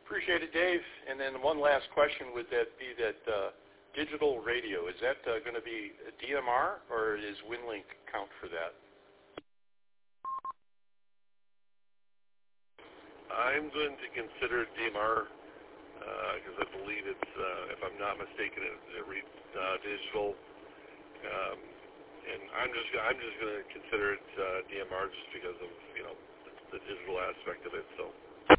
Appreciate it, Dave. And then one last question would that be that digital radio, is that going to be a DMR or is WinLink count for that? I'm going to consider DMR because I believe it's, if I'm not mistaken, it reads digital. And I'm just going to consider it DMR just because of the digital aspect of it. So.